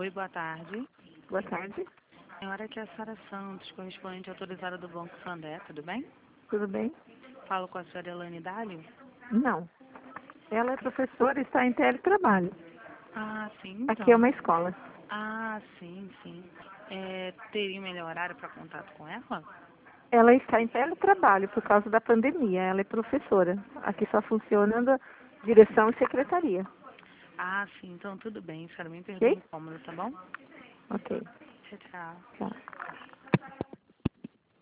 Oi, boa tarde. Boa tarde, Senhora, aqui é a Sara Santos, correspondente autorizada do Banco Sandé, tudo bem? tudo bem? Falo com a senhora Elane Dálio? Não. Ela é professora e está em teletrabalho. Ah, sim, Aqui é então. uma escola. Ah, sim, sim. Teria um melhor horário para contato com ela? Ela está em teletrabalho por causa da pandemia. Ela é professora. Aqui só funciona da direção e secretaria. Ah, sim, então tudo bem. A senhora me perdoa o Ok? incômodo, tá bom? Ok. Tchau, tchau. Tá.